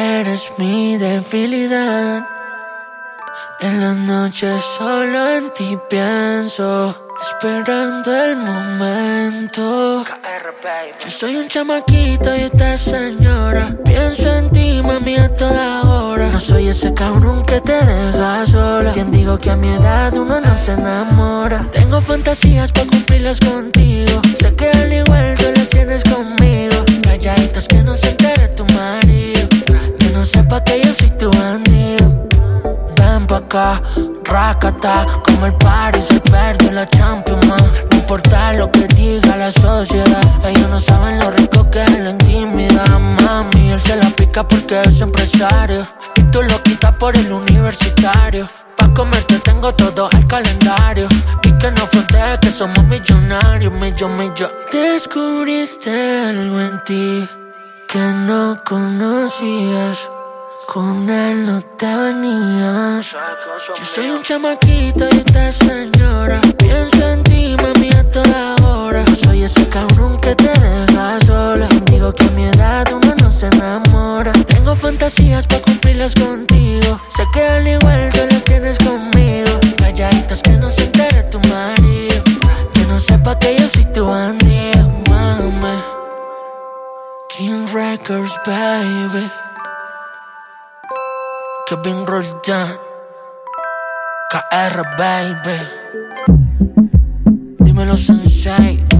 Eres mi debilidad. En las noches solo en ti pienso, esperando el momento. Yo soy un chamaquito y usted es señora. Pienso en ti, mami, a toda hora. No soy ese cabrón que te deja sola. Quien digo que a mi edad uno no se enamora. Tengo fantasías para cumplirlas contigo. Sé que al igual tú las tienes conmigo. Calladitos que no se entere tu marido, que no sepa que yo soy tu bandido. Ven pa' acá, rácata, como el Paris, el verde, la Champions, man. No importa lo que diga la sociedad, ellos no saben lo rico que es la intimidad, mami. Él se la pica porque es empresario y tú lo quitas por el universitario. Pa' comerte tengo todo el calendario y que no frontee que somos millonarios, millón. Descubriste algo en ti que no conocías. Con él no te venías. Yo soy un chamaquito y usted es señora. Pienso en ti, mami, a toda hora. No soy ese cabrón que te deja sola. Digo que a mi edad uno no se enamora. Tengo fantasías para cumplirlas contigo. Sé que al igual tú las tienes conmigo. Calladitos que no se entere tu marido, que no sepa que yo soy tu bandido, mami. King Records, baby. Kevin Roldan, KR, baby. Dímelo, Sensei.